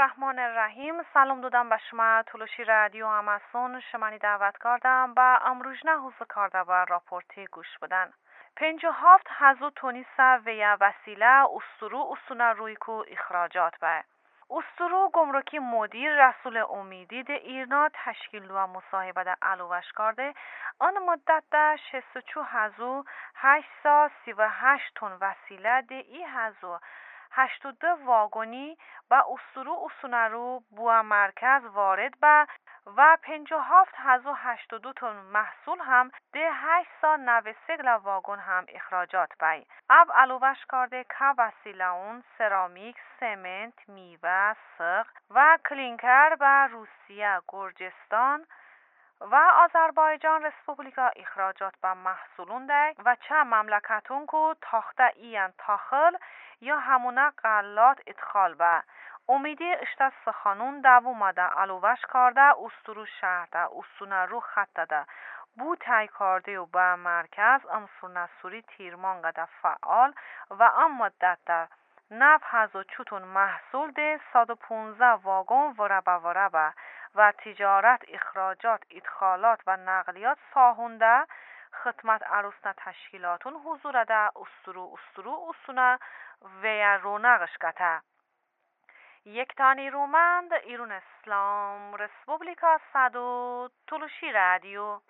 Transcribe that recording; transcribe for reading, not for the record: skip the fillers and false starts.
الرحمن الرحیم. سلام دادم به شما تلوشی رادیو آماسون شمانی دعوت کردم با امروز نه حوز کرده با راپورتی گوش بدن 57,000 تونیسا ویا وسیله استونه روی کو اخراجات به استرو گمرکی مدیر رسول امیدی ده ایرنا تشکیل و مصاحبه ده علوش کرده آن مدت ده 64,838 تن وسیله ده ای هزو 82 واگنی و استونه رو بوا مرکز وارد به و 57,082 تن محصول هم ده 893 واگن هم اخراجات بای. اب علوش کرده که وسیله اون سرامیک، سمنت، میوه، سق و کلینکر به روسیه، گرجستان و آذربایجان رسپوبلیکا اخراجات به محصولون ده و چه مملکتون که تاخته این تاخل یا همونه غلات ادخال به امیدی اشتا سخانون دوومده علوش کرده استرو شهرده استونه رو خط ده بو تای کرده و به مرکز امسور نسوری تیرمان قده فعال و ام مدت ده 9,000 چوتون محصول ده 115 واگن وربه و تجارت اخراجات ادخالات و نقلیات ساهونده خدمت عروسنا تشکیلاتون حضور ده استرو استونه و رونقش گته یک تانی رومند ایرون اسلام رسپوبلیکا صدو تلوشی رادیو